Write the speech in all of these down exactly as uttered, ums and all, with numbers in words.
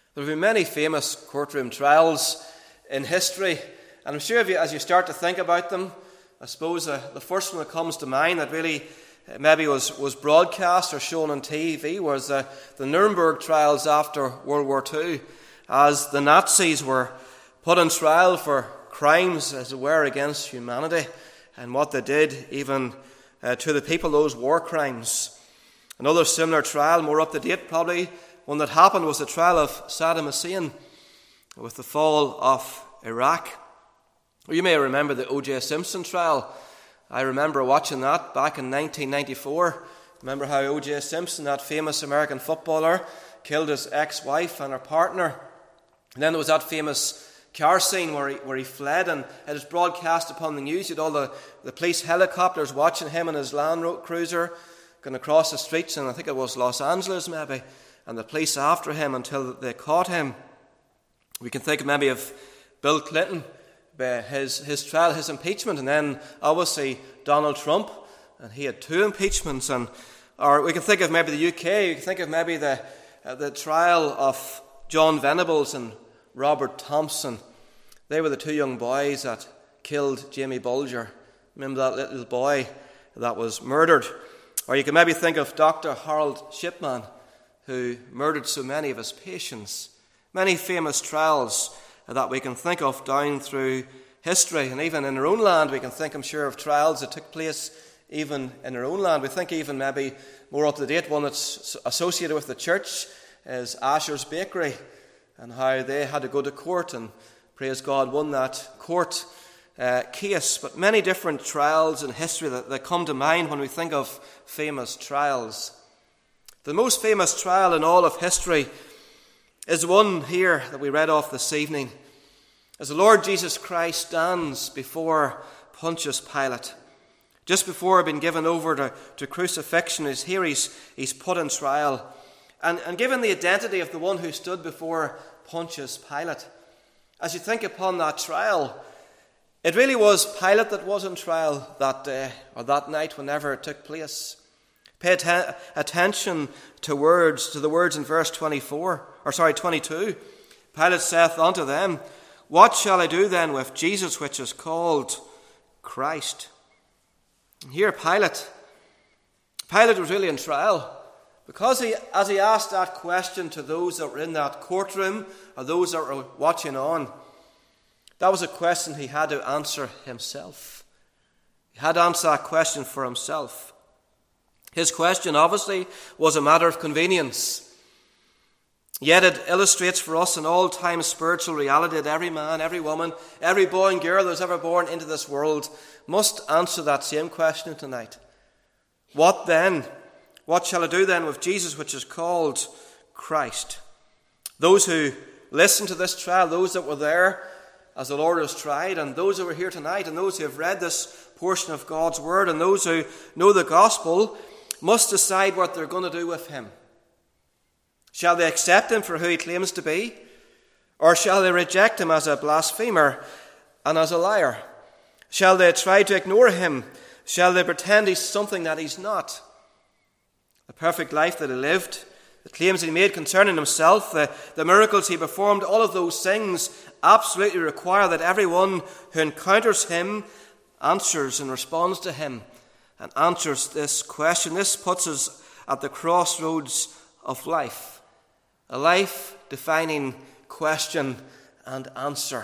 There have been many famous courtroom trials in history, and I'm sure if you, as you start to think about them, I suppose uh, the first one that comes to mind that really uh, maybe was, was broadcast or shown on T V was uh, the Nuremberg trials after World War Two, as the Nazis were put on trial for crimes, as it were, against humanity, and what they did even uh, to the people, those war crimes. Another similar trial, more up to date probably, one that happened was the trial of Saddam Hussein with the fall of Iraq. You may remember the O J Simpson trial. I remember watching that back in nineteen ninety-four. Remember how O J Simpson, that famous American footballer, killed his ex-wife and her partner. And then there was that famous car scene where he, where he fled, and it was broadcast upon the news. You had all the, the police helicopters watching him in his Land Cruiser going across the streets, and I think it was Los Angeles maybe, and the police after him until they caught him. We can think maybe of Bill Clinton, his, his trial, his impeachment, and then obviously Donald Trump, and he had two impeachments. And or we can think of maybe the U K, we can think of maybe the, uh, the trial of John Venables and Robert Thompson. They were the two young boys that killed Jamie Bulger. Remember that little boy that was murdered? Or you can maybe think of Doctor Harold Shipman, who murdered so many of his patients. Many famous trials that we can think of down through history. And even in our own land, we can think, I'm sure, of trials that took place even in our own land. We think even maybe more up-to-date one that's associated with the church is Asher's Bakery, and how they had to go to court, and praise God, won that court uh, case. But many different trials in history that, that come to mind when we think of famous trials. The most famous trial in all of history is one here that we read off this evening, as the Lord Jesus Christ stands before Pontius Pilate. Just before being given over to, to crucifixion, is here he's, he's put in trial. And, and given the identity of the one who stood before Pontius Pilate, as you think upon that trial, it really was Pilate that was in trial that day, or that night, whenever it took place. Pay atten- attention to words, to the words in verse twenty-four, or sorry, twenty-two. Pilate saith unto them, What shall I do then with Jesus, which is called Christ? And here Pilate, Pilate was really in trial, because he, as he asked that question to those that were in that courtroom, or those that were watching on, that was a question he had to answer himself. He had to answer that question for himself. His question, obviously, was a matter of convenience. Yet it illustrates for us an all-time spiritual reality that every man, every woman, every boy and girl that was ever born into this world must answer that same question tonight. What then? What shall I do then with Jesus, which is called Christ? Those who listened to this trial, those that were there as the Lord was tried, and those who were here tonight, and those who have read this portion of God's Word, and those who know the gospel, must decide what they're going to do with him. Shall they accept him for who he claims to be? Or shall they reject him as a blasphemer and as a liar? Shall they try to ignore him? Shall they pretend he's something that he's not? The perfect life that he lived, the claims he made concerning himself, the, the miracles he performed, all of those things absolutely require that everyone who encounters him answers and responds to him and answers this question. This puts us at the crossroads of life, a life-defining question and answer.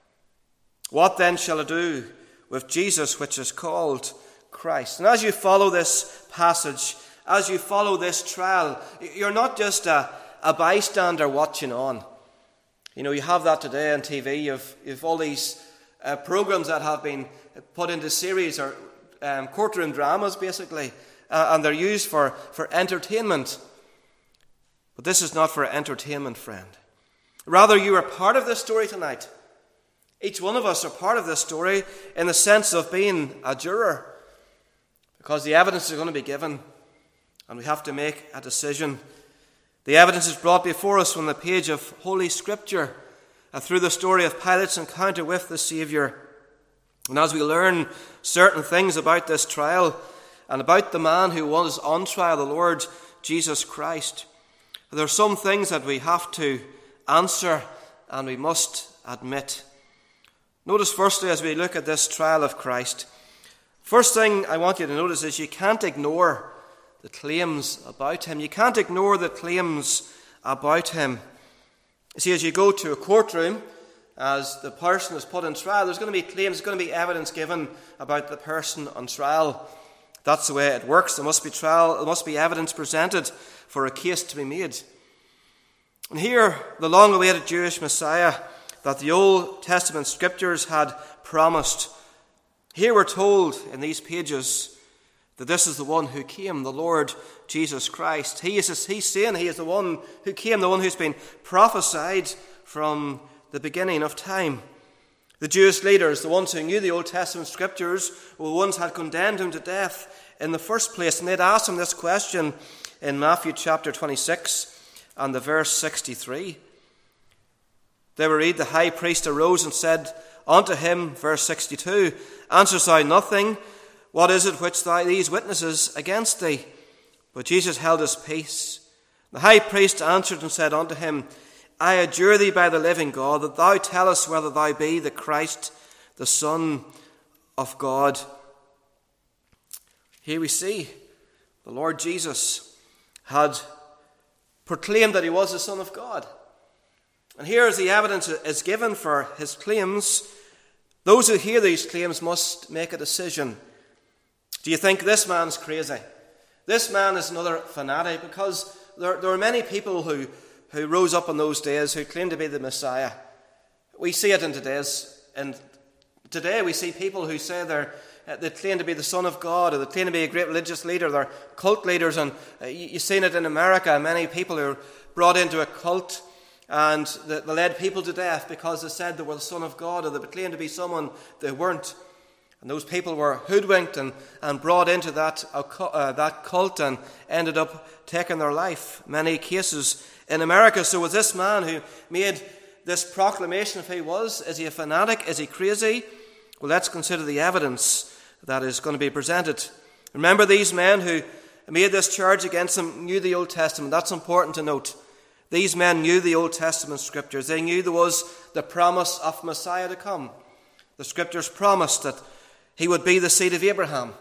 What then shall I do with Jesus, which is called Christ? And as you follow this passage, as you follow this trial, you're not just a, a bystander watching on. You know, you have that today on T V. You've, you've all these uh, programs that have been put into series or um, courtroom dramas, basically, uh, and they're used for, for entertainment. But this is not for entertainment, friend. Rather, you are part of this story tonight. Each one of us are part of this story in the sense of being a juror, because the evidence is going to be given and we have to make a decision. The evidence is brought before us from the page of Holy Scripture uh, through the story of Pilate's encounter with the Saviour. And as we learn certain things about this trial and about the man who was on trial, the Lord Jesus Christ, there are some things that we have to answer and we must admit. Notice firstly, as we look at this trial of Christ, first thing I want you to notice is you can't ignore the claims about him. You can't ignore the claims about him. You see, as you go to a courtroom, as the person is put on trial, there's going to be claims, there's going to be evidence given about the person on trial. That's the way it works. There must be trial, there must be evidence presented for a case to be made. And here, the long-awaited Jewish Messiah that the Old Testament scriptures had promised, here we're told in these pages that this is the one who came, the Lord Jesus Christ. He is, he's saying he is the one who came, the one who's been prophesied from the beginning of time. The Jewish leaders, the ones who knew the Old Testament scriptures, were the ones who had condemned him to death in the first place. And they'd asked him this question in Matthew chapter twenty-six and the verse sixty-three. They will read, the high priest arose and said unto him, verse sixty-two, answerest thou nothing? What is it which thou, these witnesses against thee? But Jesus held his peace. The high priest answered and said unto him, I adjure thee by the living God, that thou tell us whether thou be the Christ, the Son of God. Here we see the Lord Jesus had proclaimed that he was the Son of God. And here as the evidence is given for his claims, those who hear these claims must make a decision. Do you think this man's crazy? This man is another fanatic? Because there, there were many people who, who rose up in those days who claimed to be the Messiah. We see it in today's, and today we see people who say they're, they claim to be the Son of God, or they claim to be a great religious leader. They're cult leaders, and you've seen it in America. Many people who are brought into a cult, and they led people to death because they said they were the Son of God, or they claimed to be someone they weren't. And those people were hoodwinked and, and brought into that, uh, that cult and ended up taking their life. Many cases in America. So was this man who made this proclamation of who he was? Is he a fanatic? Is he crazy? Well, let's consider the evidence that is going to be presented. Remember, these men who made this charge against him knew the Old Testament. That's important to note. These men knew the Old Testament scriptures. They knew there was the promise of Messiah to come. The scriptures promised that he would be the seed of Abraham.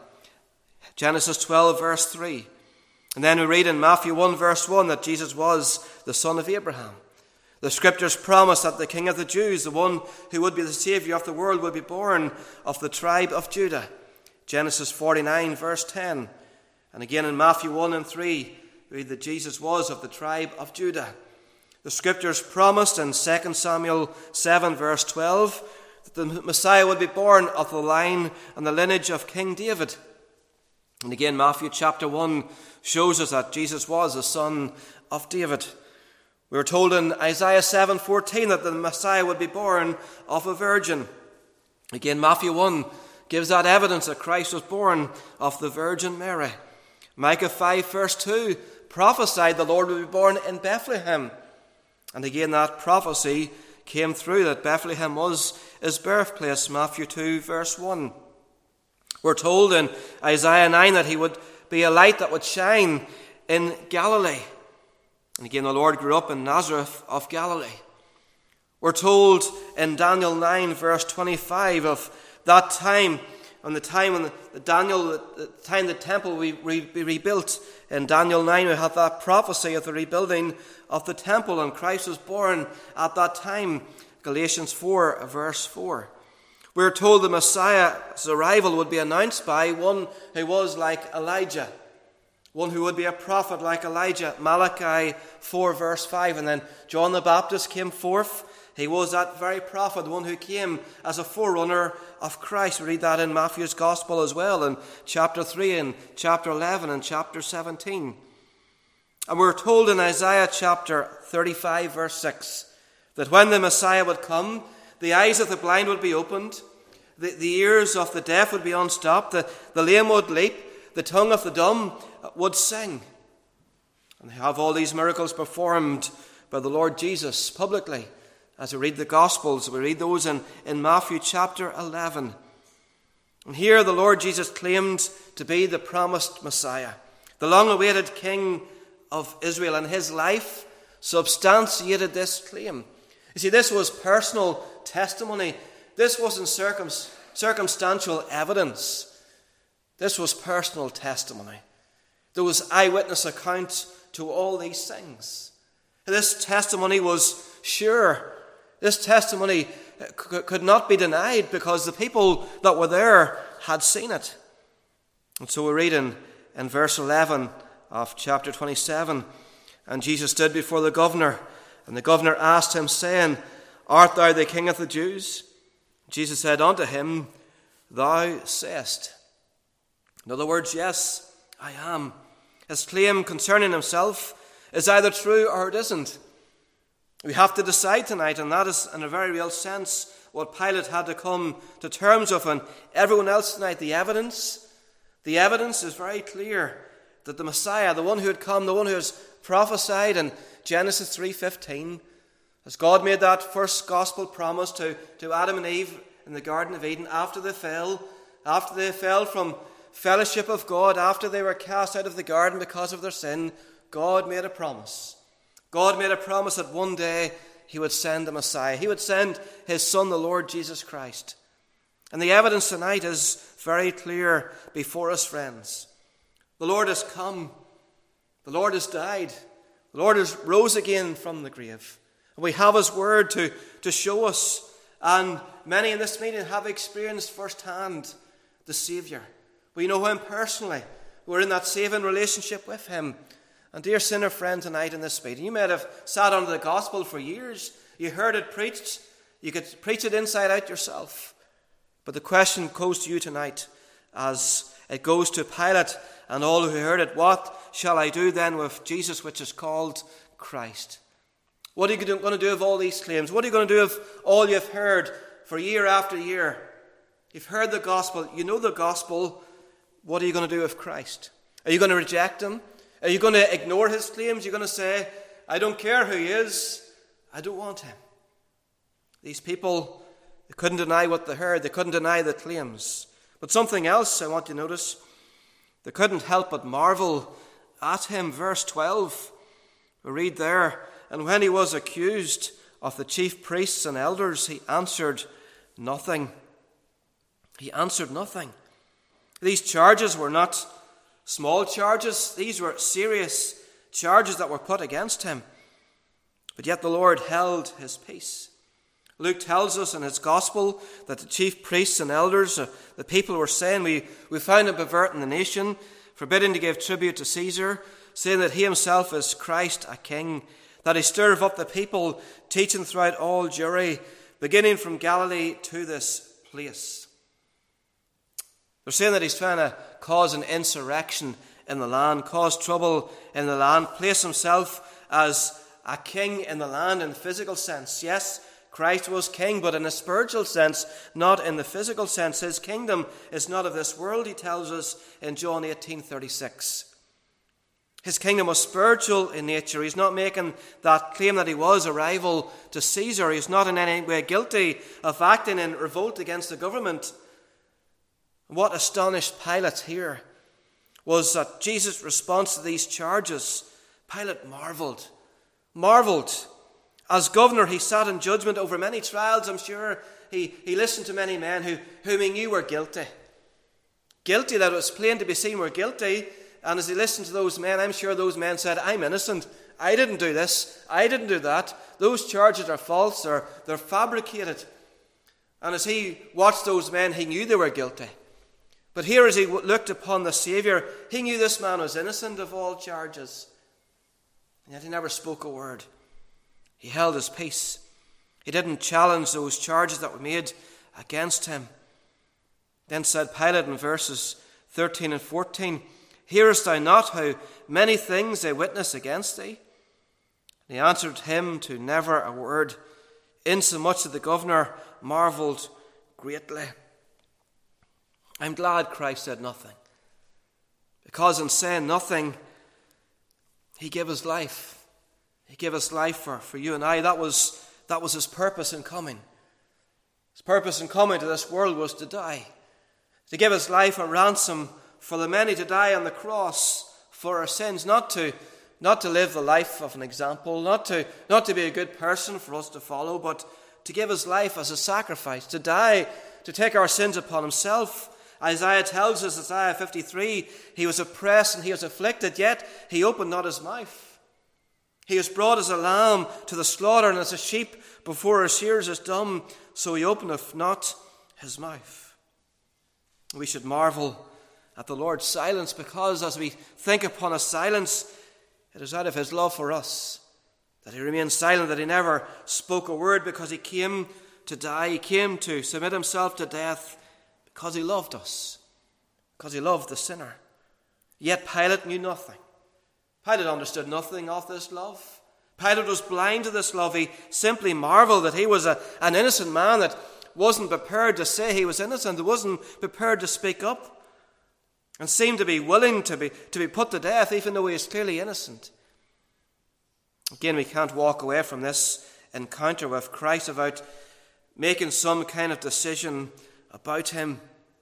Genesis twelve, verse three. And then we read in Matthew one, verse one, that Jesus was the son of Abraham. The scriptures promise that the King of the Jews, the one who would be the Saviour of the world, would be born of the tribe of Judah. Genesis forty-nine, verse ten. And again in Matthew one and three, we read that Jesus was of the tribe of Judah. The scriptures promised in Second Samuel seven, verse twelve, that the Messiah would be born of the line and the lineage of King David. And again, Matthew chapter one shows us that Jesus was the son of David. We were told in Isaiah seven fourteen that the Messiah would be born of a virgin. Again, Matthew one gives that evidence that Christ was born of the Virgin Mary. Micah five, verse two prophesied the Lord would be born in Bethlehem. And again, that prophecy came through, that Bethlehem was his birthplace. Matthew two, verse one. We're told in Isaiah nine that he would be a light that would shine in Galilee. And again, the Lord grew up in Nazareth of Galilee. We're told in Daniel nine, verse twenty-five, of that time, on the time when the Daniel, the time the temple will be rebuilt. In Daniel nine, we have that prophecy of the rebuilding of the temple, and Christ was born at that time. Galatians four, verse four. We're told the Messiah's arrival would be announced by one who was like Elijah, one who would be a prophet like Elijah. Malachi four, verse five. And then John the Baptist came forth. He was that very prophet, one who came as a forerunner of Christ. We read that in Matthew's Gospel as well, in chapter three and chapter eleven and chapter seventeen. And we're told in Isaiah chapter thirty-five, verse six, that when the Messiah would come, the eyes of the blind would be opened, the, the ears of the deaf would be unstopped, the, the lame would leap, the tongue of the dumb would sing. And they have all these miracles performed by the Lord Jesus publicly. As we read the Gospels, we read those in, in Matthew chapter eleven. And here the Lord Jesus claimed to be the promised Messiah, the long-awaited King of Israel, and his life substantiated this claim. You see, this was personal testimony. This wasn't circum- circumstantial evidence. This was personal testimony. There was eyewitness account to all these things. This testimony was sure. This testimony could not be denied because the people that were there had seen it. And so we read in, in verse eleven of chapter twenty-seven, "And Jesus stood before the governor, and the governor asked him, saying, Art thou the King of the Jews? Jesus said unto him, Thou sayest." In other words, yes, I am. His claim concerning himself is either true or it isn't. We have to decide tonight, and that is, in a very real sense, what Pilate had to come to terms with. And everyone else tonight, the evidence, the evidence is very clear that the Messiah, the one who had come, the one who was prophesied in Genesis three fifteen, as God made that first gospel promise to, to Adam and Eve in the Garden of Eden after they fell, after they fell from fellowship of God, after they were cast out of the garden because of their sin, God made a promise. God made a promise that one day he would send the Messiah. He would send his Son, the Lord Jesus Christ. And the evidence tonight is very clear before us, friends. The Lord has come. The Lord has died. The Lord has rose again from the grave. And we have his word to, to show us. And many in this meeting have experienced firsthand the Saviour. We know him personally. We're in that saving relationship with him. And dear sinner friend, tonight in this meeting, you might have sat under the gospel for years. You heard it preached. You could preach it inside out yourself. But the question goes to you tonight, as it goes to Pilate and all who heard it. What shall I do then with Jesus, which is called Christ? What are you going to do with all these claims? What are you going to do with all you've heard for year after year? You've heard the gospel. You know the gospel. What are you going to do with Christ? Are you going to reject him? Are you going to ignore his claims? You're going to say, I don't care who he is. I don't want him. These people, they couldn't deny what they heard. They couldn't deny the claims. But something else I want you to notice. They couldn't help but marvel at him. Verse twelve, we read there, "And when he was accused of the chief priests and elders, he answered nothing." He answered nothing. These charges were not small charges. These were serious charges that were put against him. But yet the Lord held his peace. Luke tells us in his gospel that the chief priests and elders, uh, the people were saying, we, we found him perverting the nation, forbidding to give tribute to Caesar, saying that he himself is Christ, a king, that he stirred up the people, teaching throughout all Jewry, beginning from Galilee to this place. They're saying that he's trying to cause an insurrection in the land, cause trouble in the land, place himself as a king in the land in the physical sense. Yes, Christ was king, but in a spiritual sense, not in the physical sense. His kingdom is not of this world, he tells us in John eighteen thirty-six. His kingdom was spiritual in nature. He's not making that claim that he was a rival to Caesar. He's not in any way guilty of acting in revolt against the government. What astonished Pilate here was that Jesus' response to these charges. Pilate marveled, marveled. As governor, he sat in judgment over many trials. I'm sure he, he listened to many men who, whom he knew were guilty. Guilty, that it was plain to be seen were guilty. And as he listened to those men, I'm sure those men said, I'm innocent. I didn't do this. I didn't do that. Those charges are false. They're, they're fabricated. And as he watched those men, he knew they were guilty. But here as he looked upon the Saviour, he knew this man was innocent of all charges. And yet he never spoke a word. He held his peace. He didn't challenge those charges that were made against him. Then said Pilate in verses thirteen and fourteen, Hearest thou not how many things they witness against thee? And he answered him to never a word, insomuch that the governor marvelled greatly. I'm glad Christ said nothing, because in saying nothing, he gave his life. He gave his life for, for you and I. That was, that was his purpose in coming. His purpose in coming to this world was to die, to give his life a ransom for the many, to die on the cross for our sins, not to not to live the life of an example, not to, not to be a good person for us to follow, but to give his life as a sacrifice, to die, to take our sins upon himself. Isaiah tells us, Isaiah fifty-three, he was oppressed and he was afflicted, yet he opened not his mouth. He was brought as a lamb to the slaughter, and as a sheep before her shearers is dumb, so he openeth not his mouth. We should marvel at the Lord's silence, because as we think upon his silence, it is out of his love for us that he remained silent, that he never spoke a word, because he came to die. He came to submit himself to death because he loved us, because he loved the sinner. Yet Pilate knew nothing. Pilate understood nothing of this love. Pilate was blind to this love. He simply marveled that he was a, an innocent man that wasn't prepared to say he was innocent, that wasn't prepared to speak up, and seemed to be willing to be, to be put to death, even though he is clearly innocent. Again, we can't walk away from this encounter with Christ without making some kind of decision about him.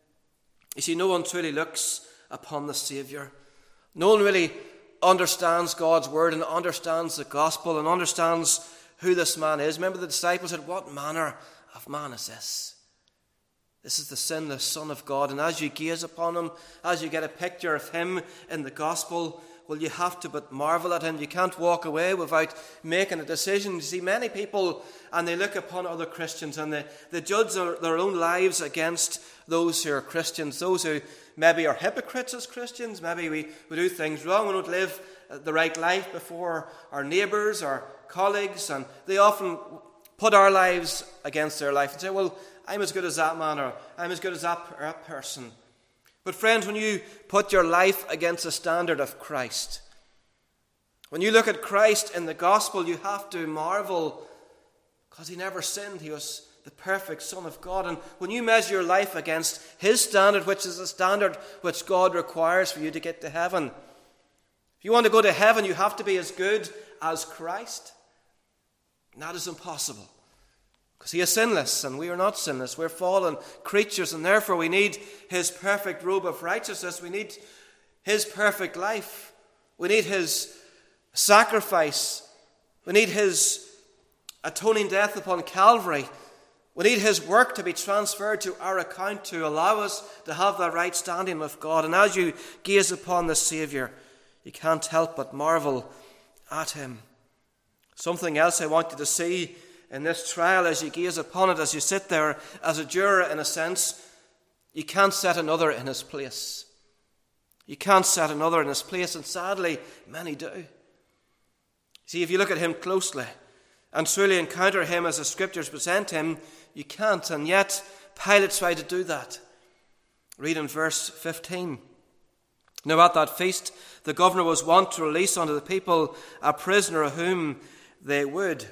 You see, no one truly looks upon the Saviour. No one really understands God's word and understands the gospel and understands who this man is. Remember, the disciples said, "What manner of man is this?" This is the sinless Son of God. And as you gaze upon him, as you get a picture of him in the gospel, well, you have to but marvel at him. You can't walk away without making a decision. You see, many people, and they look upon other Christians, and they, they judge their, their own lives against those who are Christians, those who maybe are hypocrites as Christians. Maybe we, we do things wrong. We don't live the right life before our neighbours, our colleagues, and they often put our lives against their life and say, well, I'm as good as that man, or I'm as good as that, or that person. But friends, when you put your life against the standard of Christ, when you look at Christ in the gospel, you have to marvel, because he never sinned. He was the perfect Son of God. And when you measure your life against his standard, which is the standard which God requires for you to get to heaven, if you want to go to heaven, you have to be as good as Christ. And that is impossible, because he is sinless and we are not sinless. We're fallen creatures, and therefore we need his perfect robe of righteousness. We need his perfect life. We need his sacrifice. We need his atoning death upon Calvary. We need his work to be transferred to our account to allow us to have that right standing with God. And as you gaze upon the Saviour, you can't help but marvel at him. Something else I want you to see in this trial as you gaze upon it, as you sit there as a juror in a sense, you can't set another in his place. You can't set another in his place, and sadly, many do. See, if you look at him closely and truly encounter him as the Scriptures present him, you can't, and yet Pilate tried to do that. Read in verse fifteen. Now at that feast, the governor was wont to release unto the people a prisoner whom they would.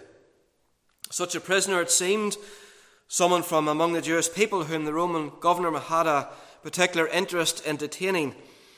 Such a prisoner, it seemed, someone from among the Jewish people whom the Roman governor had a particular interest in detaining.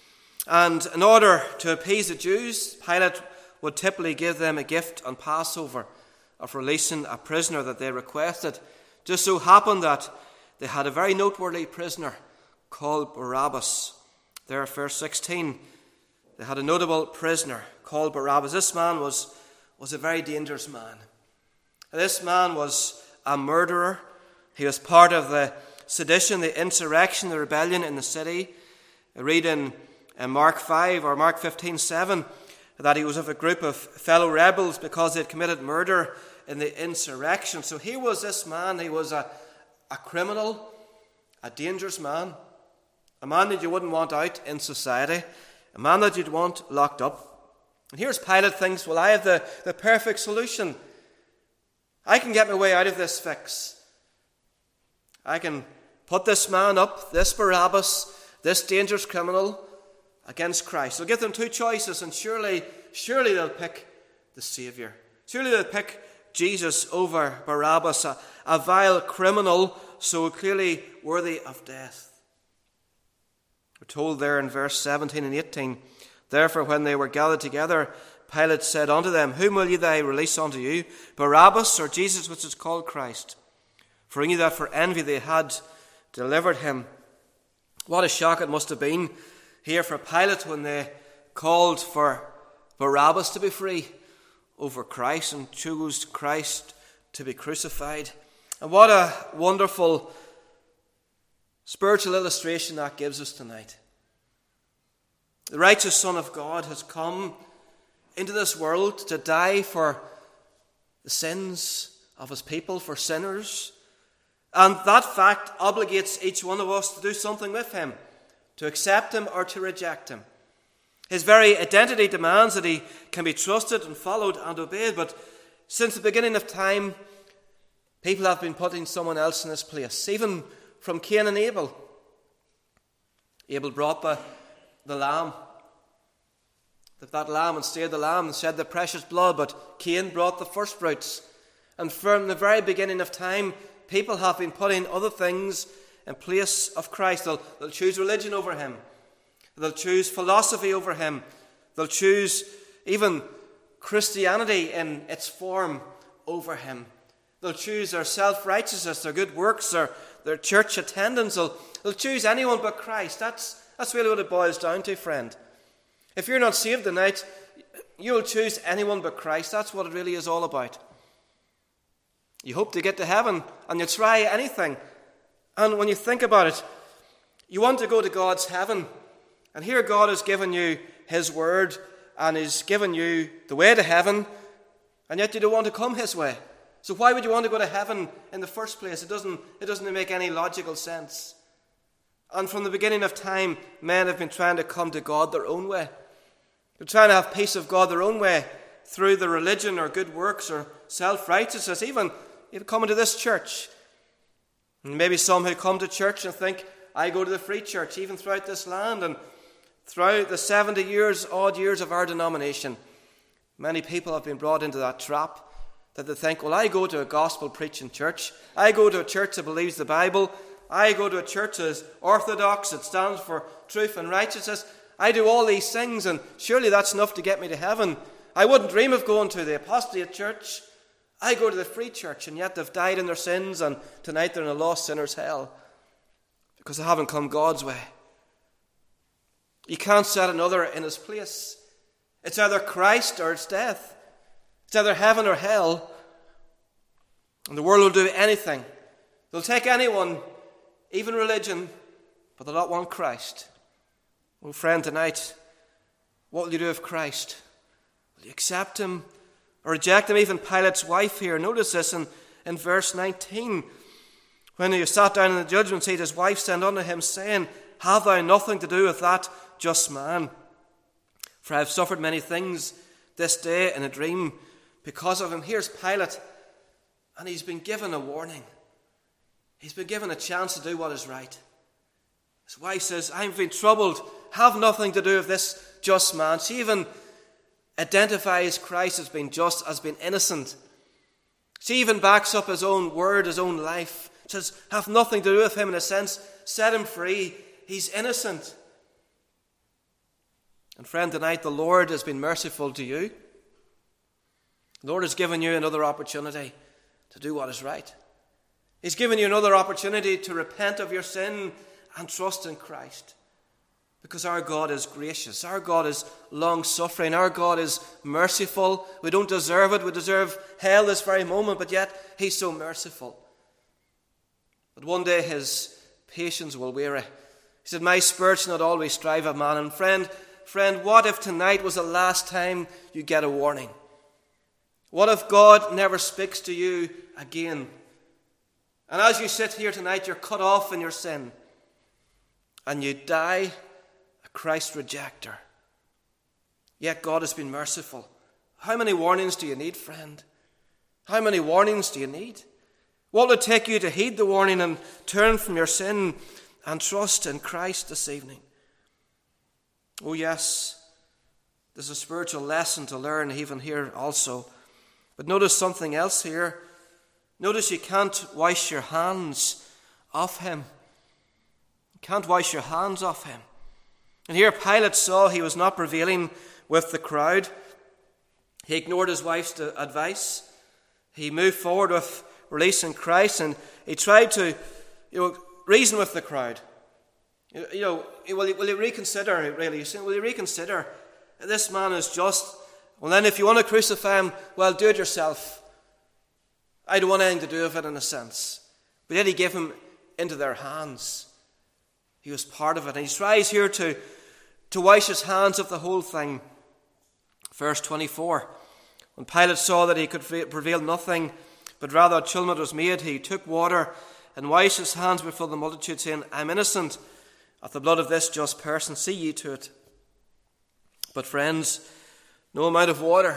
And in order to appease the Jews, Pilate would typically give them a gift on Passover of releasing a prisoner that they requested. Just so happened that they had a very noteworthy prisoner called Barabbas. There, verse sixteen, they had a notable prisoner called Barabbas. This man was, was a very dangerous man. This man was a murderer. He was part of the sedition, the insurrection, the rebellion in the city. I read in, in Mark five or Mark fifteen seven that he was of a group of fellow rebels because they had committed murder in the insurrection. So here was this man. He was a, a criminal, a dangerous man, a man that you wouldn't want out in society, a man that you'd want locked up. And here's Pilate thinks, well, I have the, the perfect solution. I can get my way out of this fix. I can put this man up, this Barabbas, this dangerous criminal, against Christ. I'll give them two choices, and surely, surely they'll pick the Saviour. Surely they'll pick Jesus over Barabbas, a, a vile criminal so clearly worthy of death. We're told there in verse seventeen and eighteen, therefore when they were gathered together, Pilate said unto them, whom will ye they release unto you, Barabbas or Jesus which is called Christ? For he knew that for envy they had delivered him. What a shock it must have been here for Pilate when they called for Barabbas to be free over Christ and chose Christ to be crucified. And what a wonderful spiritual illustration that gives us tonight. The righteous Son of God has come into this world to die for the sins of his people, for sinners. And that fact obligates each one of us to do something with him, to accept him or to reject him. His very identity demands that he can be trusted and followed and obeyed. But since the beginning of time, people have been putting someone else in his place, even from Cain and Abel. Abel brought the, the lamb. That that lamb and slayed the lamb and shed the precious blood, but Cain brought the first fruits. And from the very beginning of time, people have been putting other things in place of Christ. They'll, they'll choose religion over him. They'll choose philosophy over him. They'll choose even Christianity in its form over him. They'll choose their self-righteousness, their good works, their, their church attendance. They'll, they'll choose anyone but Christ. That's, that's really what it boils down to, friend. If you're not saved tonight, you'll choose anyone but Christ. That's what it really is all about. You hope to get to heaven, and you try anything. And when you think about it, you want to go to God's heaven. And here God has given you his word, and he's given you the way to heaven, and yet you don't want to come his way. So why would you want to go to heaven in the first place? It doesn't, it doesn't make any logical sense. And from the beginning of time, men have been trying to come to God their own way. They're trying to have peace of God their own way through the religion or good works or self-righteousness, even, even coming to this church. And maybe some who come to church and think, I go to the free church, even throughout this land and throughout the seventy years, odd years of our denomination. Many people have been brought into that trap that they think, well, I go to a gospel-preaching church. I go to a church that believes the Bible. I go to a church that is orthodox, that stands for truth and righteousness. I do all these things, and surely that's enough to get me to heaven. I wouldn't dream of going to the apostate church. I go to the free church, and yet they've died in their sins, and tonight they're in a lost sinner's hell because they haven't come God's way. You can't set another in his place. It's either Christ or it's death. It's either heaven or hell. And the world will do anything. They'll take anyone, even religion, but they'll not want Christ. Oh, friend, tonight, what will you do with Christ? Will you accept him or reject him? Even Pilate's wife here, notice this in, in verse nineteen. When he sat down in the judgment seat, his wife sent unto him, saying, Have thou nothing to do with that just man? For I have suffered many things this day in a dream because of him. Here's Pilate, and he's been given a warning. He's been given a chance to do what is right. His wife says, I've been troubled, have nothing to do with this just man. She even identifies Christ as being just, as being innocent. She even backs up his own word, his own life. Says, have nothing to do with him in a sense. Set him free. He's innocent. And friend, tonight the Lord has been merciful to you. The Lord has given you another opportunity to do what is right. He's given you another opportunity to repent of your sin and trust in Christ. Because our God is gracious. Our God is long-suffering. Our God is merciful. We don't deserve it. We deserve hell this very moment, but yet he's so merciful. But one day his patience will weary. He said, my spirit's not always strive of man. And friend, friend, what if tonight was the last time you get a warning? What if God never speaks to you again? And as you sit here tonight, you're cut off in your sin. And you die a Christ rejecter. Yet God has been merciful. How many warnings do you need, friend? How many warnings do you need? What will it take you to heed the warning and turn from your sin and trust in Christ this evening? Oh yes, there's a spiritual lesson to learn even here also. But notice something else here. Notice you can't wash your hands off him. Can't wash your hands off him. And here Pilate saw he was not prevailing with the crowd. He ignored his wife's advice. He moved forward with releasing Christ, and he tried to, you know, reason with the crowd. You know, will he, will he reconsider, really? Will he reconsider? This man is just, Well, then if you want to crucify him, well, do it yourself. I don't want anything to do with it in a sense. But yet he gave him into their hands. He was part of it. And he tries here to, to wash his hands of the whole thing. Verse twenty-four. When Pilate saw that he could prevail nothing, but rather a tumult was made, he took water and washed his hands before the multitude, saying, I am innocent of the blood of this just person. See ye to it. But friends, no amount of water,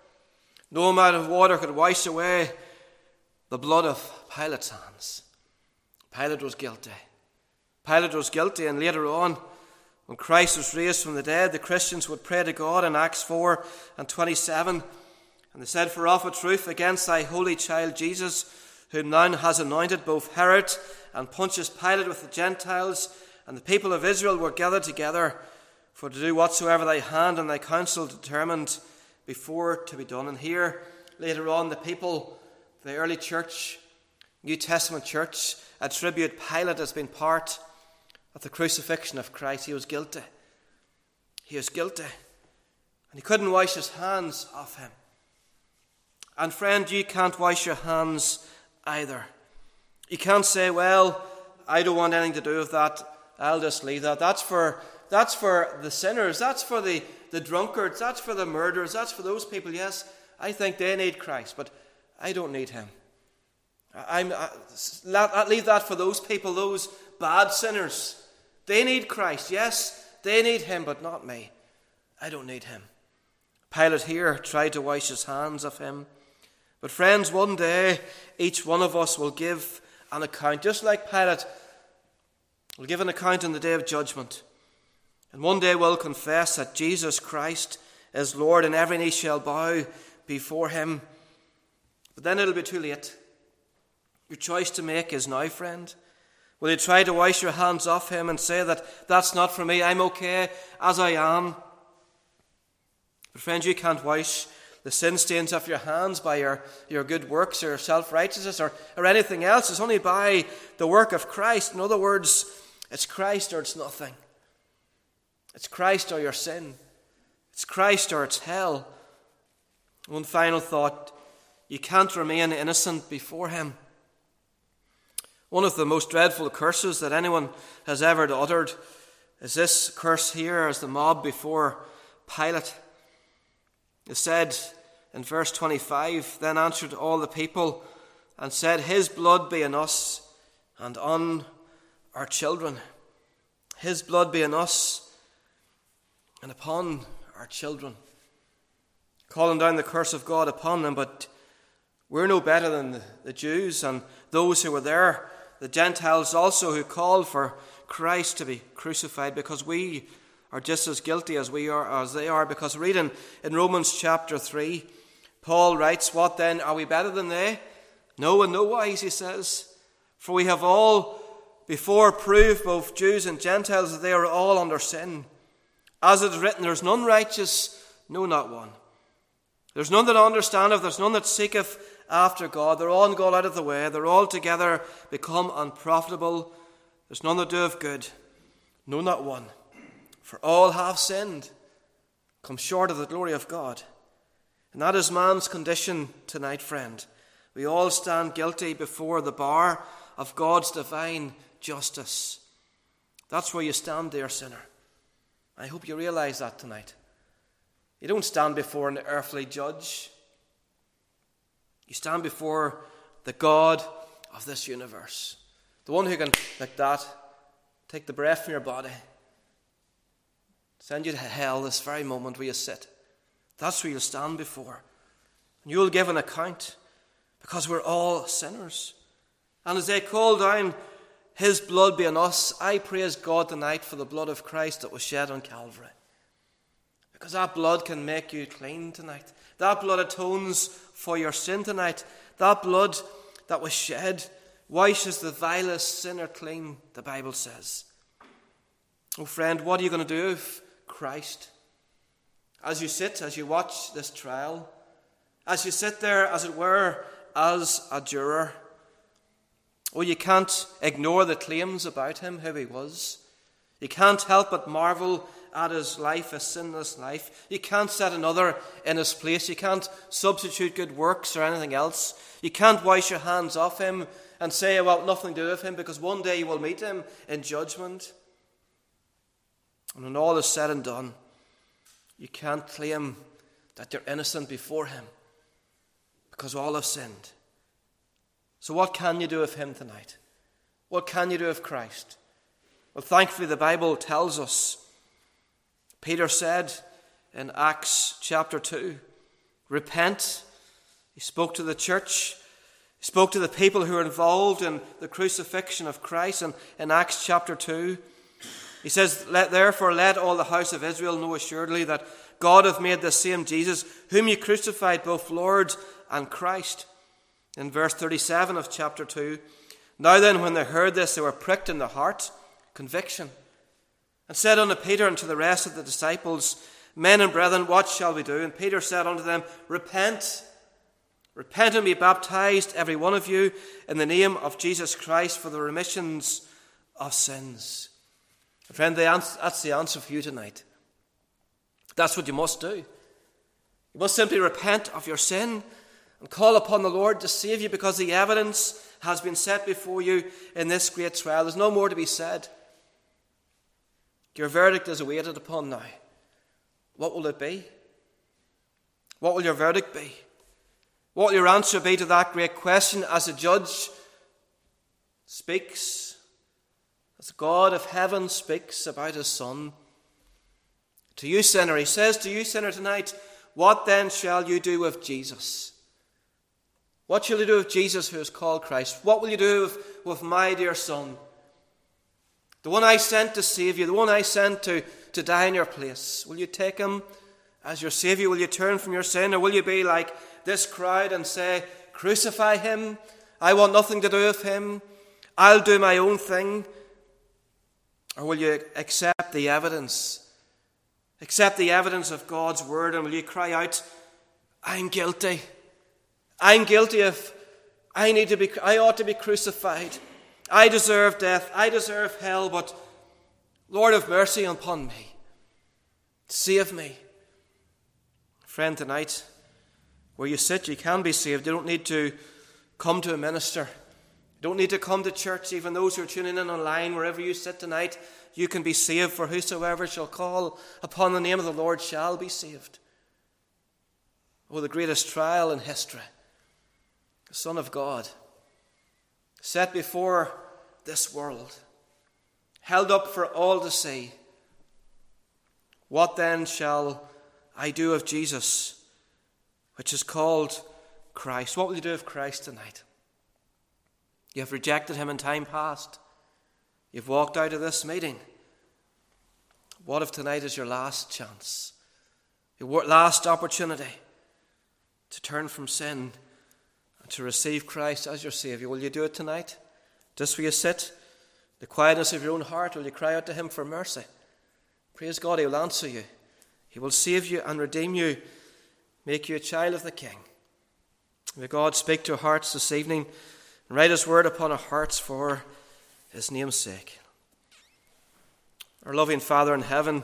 no amount of water could wash away the blood of Pilate's hands. Pilate was guilty. Pilate was guilty, and later on, when Christ was raised from the dead, the Christians would pray to God in Acts four and twenty-seven, and they said, For of a truth, against thy holy child Jesus, whom thou hast anointed, both Herod and Pontius Pilate with the Gentiles and the people of Israel were gathered together for to do whatsoever thy hand and thy counsel determined before to be done. And here, later on, the people, the early church, New Testament church, attribute Pilate as being part of the crucifixion of Christ. He was guilty. He was guilty. And he couldn't wash his hands off him. And friend, you can't wash your hands either. You can't say, well, I don't want anything to do with that. I'll just leave that. That's for that's for the sinners. That's for the, the drunkards. That's for the murderers. That's for those people. Yes, I think they need Christ, but I don't need him. I'm, I, I leave that for those people, those bad sinners. They need Christ. Yes, they need him, but not me. I don't need him. Pilate here tried to wash his hands of him. But friends, one day each one of us will give an account, just like Pilate will give an account on the day of judgment. And one day we'll confess that Jesus Christ is Lord, and every knee shall bow before him. But then it'll be too late. Your choice to make is now, friend. Will you try to wash your hands off him and say that that's not for me, I'm okay as I am? But friends, you can't wash the sin stains off your hands by your, your good works or self-righteousness or, or anything else. It's only by the work of Christ. In other words, it's Christ or it's nothing. It's Christ or your sin. It's Christ or it's hell. One final thought. You can't remain innocent before him. One of the most dreadful curses that anyone has ever uttered is this curse here as the mob before Pilate. It said in verse twenty-five, Then answered all the people and said, His blood be on us and on our children. His blood be on us and upon our children. Calling down the curse of God upon them, but we're no better than the, the Jews and those who were there, the Gentiles also who called for Christ to be crucified, because we are just as guilty as we are, as they are. Because reading in Romans chapter three, Paul writes, What then? Are we better than they? No, in no wise, he says. For we have all before proved, both Jews and Gentiles, that they are all under sin. As it is written, there is none righteous, no, not one. There's none that understandeth, there's none that seeketh after God. They're all gone out of the way. They're all together become unprofitable. There's none that doeth good, no, not one. For all have sinned, come short of the glory of God. And that is man's condition tonight, friend. We all stand guilty before the bar of God's divine justice. That's where you stand, dear sinner. I hope you realize that tonight. You don't stand before an earthly judge. You stand before the God of this universe. The one who can, like that, take the breath from your body, send you to hell this very moment where you sit. That's where you'll stand before. And you'll give an account, because we're all sinners. And as they call down, His blood be on us, I praise God tonight for the blood of Christ that was shed on Calvary. Because that blood can make you clean tonight. That blood atones for your sin tonight. That blood that was shed washes the vilest sinner clean, the Bible says. Oh friend, what are you going to do with Christ? As you sit, as you watch this trial, as you sit there, as it were, as a juror, oh, you can't ignore the claims about him, who he was. You can't help but marvel at his life, his sinless life. You can't set another in his place. You can't substitute good works or anything else. You can't wash your hands off him and say, well, nothing to do with him, because one day you will meet him in judgment. And when all is said and done, you can't claim that you're innocent before him, because all have sinned. So what can you do with him tonight? What can you do with Christ? Well, thankfully the Bible tells us. Peter said in Acts chapter two, repent. He spoke to the church. He spoke to the people who were involved in the crucifixion of Christ. And in Acts chapter two, he says, let, therefore let all the house of Israel know assuredly that God hath made the same Jesus, whom ye crucified, both Lord and Christ. In verse thirty-seven of chapter two, now then, when they heard this, they were pricked in the heart, conviction, and said unto Peter and to the rest of the disciples, men and brethren, what shall we do? And Peter said unto them, repent, repent and be baptized, every one of you, in the name of Jesus Christ, for the remissions of sins. Friend, that's the answer for you tonight. That's what you must do. You must simply repent of your sin and call upon the Lord to save you, because the evidence has been set before you in this great trial. There's no more to be said. Your verdict is awaited upon now. What will it be? What will your verdict be? What will your answer be to that great question as the judge speaks, as the God of heaven speaks about his Son? To you, sinner, he says to you, sinner, tonight, what then shall you do with Jesus? What shall you do with Jesus, who is called Christ? What will you do with, with my dear Son? The one I sent to save you, the one I sent to, to die in your place. Will you take him as your Saviour? Will you turn from your sin? Or will you be like this crowd and say, crucify him, I want nothing to do with him, I'll do my own thing? Or will you accept the evidence? Accept the evidence of God's word, and will you cry out, I'm guilty. I'm guilty of, I need to be, I ought to be crucified. I deserve death. I deserve hell, but Lord, have mercy upon me. Save me. Friend, tonight, where you sit, you can be saved. You don't need to come to a minister. You don't need to come to church. Even those who are tuning in online, wherever you sit tonight, you can be saved. For whosoever shall call upon the name of the Lord shall be saved. Oh, the greatest trial in history. The Son of God, set before this world, held up for all to see. What then shall I do of Jesus, which is called Christ? What will you do of Christ tonight? You have rejected him in time past. You've walked out of this meeting. What if tonight is your last chance, your last opportunity to turn from sin and to receive Christ as your Saviour? Will you do it tonight? Just where you sit, the quietness of your own heart, will you cry out to him for mercy? Praise God, he will answer you. He will save you and redeem you, make you a child of the King. May God speak to our hearts this evening and write his word upon our hearts for his name's sake. Our loving Father in heaven,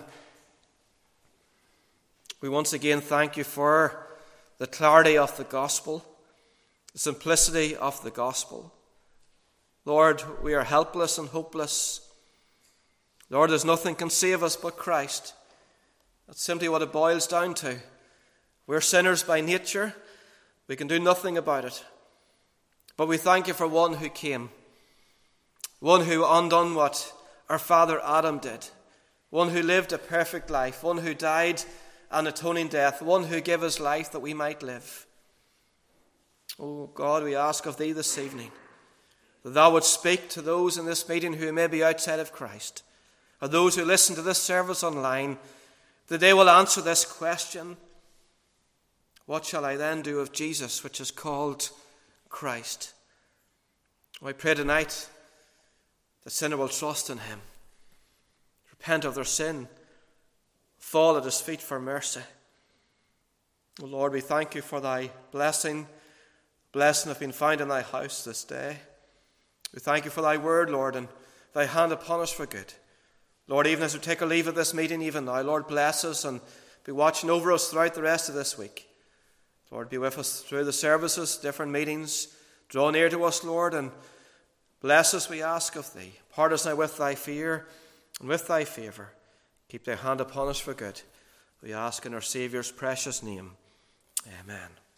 we once again thank you for the clarity of the gospel, the simplicity of the gospel. Lord, we are helpless and hopeless. Lord, there's nothing can save us but Christ. That's simply what it boils down to. We're sinners by nature. We can do nothing about it. But we thank you for one who came, one who undone what our father Adam did, one who lived a perfect life, one who died an atoning death, one who gave his life that we might live. Oh God, we ask of thee this evening that thou wouldst speak to those in this meeting who may be outside of Christ, or those who listen to this service online, that they will answer this question: what shall I then do of Jesus, which is called Christ? Oh, I pray tonight that sinner will trust in him, repent of their sin, fall at his feet for mercy. Oh Lord, we thank you for thy blessing, blessing have been found in thy house this day. We thank you for thy word, Lord, and thy hand upon us for good. Lord, even as we take a leave of this meeting, even now, Lord, bless us and be watching over us throughout the rest of this week. Lord, be with us through the services, different meetings. Draw near to us, Lord, and bless us, we ask of thee. Part us now with thy fear and with thy favour. Keep thy hand upon us for good. We ask in our Saviour's precious name. Amen.